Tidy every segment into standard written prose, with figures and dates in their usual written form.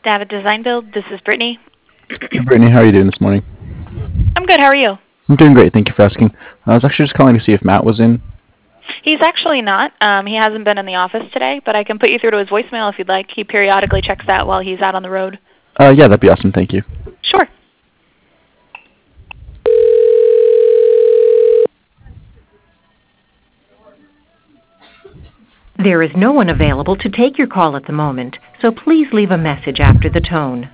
David Design Build. This is Brittany. Hey, Brittany, how are you doing this morning? I'm good. How are you? I'm doing great. Thank you for asking. I was actually just calling to see if Matt was in. He's actually not. He hasn't been in the office today, but I can put you through to his voicemail if you'd like. He periodically checks that while he's out on the road. Yeah, that'd be awesome. Thank you. Sure. There is no one available to take your call at the moment, so please leave a message after the tone.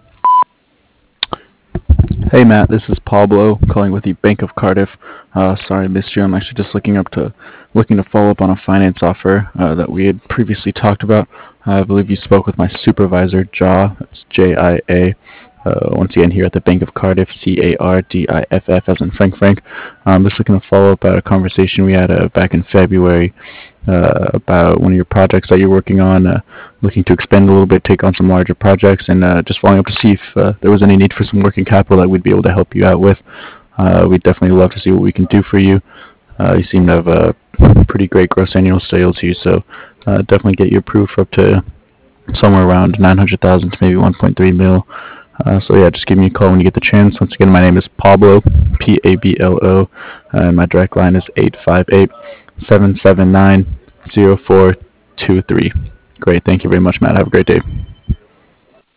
Hey, Matt, this is Pablo calling with the Bank of Cardiff. Sorry I missed you. I'm actually just looking to follow up on a finance offer that we had previously talked about. I believe you spoke with my supervisor, Jia. That's Jia. Once again, here at the Bank of Cardiff, Cardiff, as in Frank. Just looking to follow up a conversation we had back in February about one of your projects that you're working on, looking to expand a little bit, take on some larger projects, and just following up to see if there was any need for some working capital that we'd be able to help you out with. We'd definitely love to see what we can do for you. You seem to have a pretty great gross annual sales here, so definitely get you approved for up to somewhere around 900,000 to maybe 1.3 mil. So yeah, just give me a call when you get the chance. Once again, my name is Pablo, Pablo, and my direct line is 858-779-0423. Great, thank you very much, Matt. Have a great day.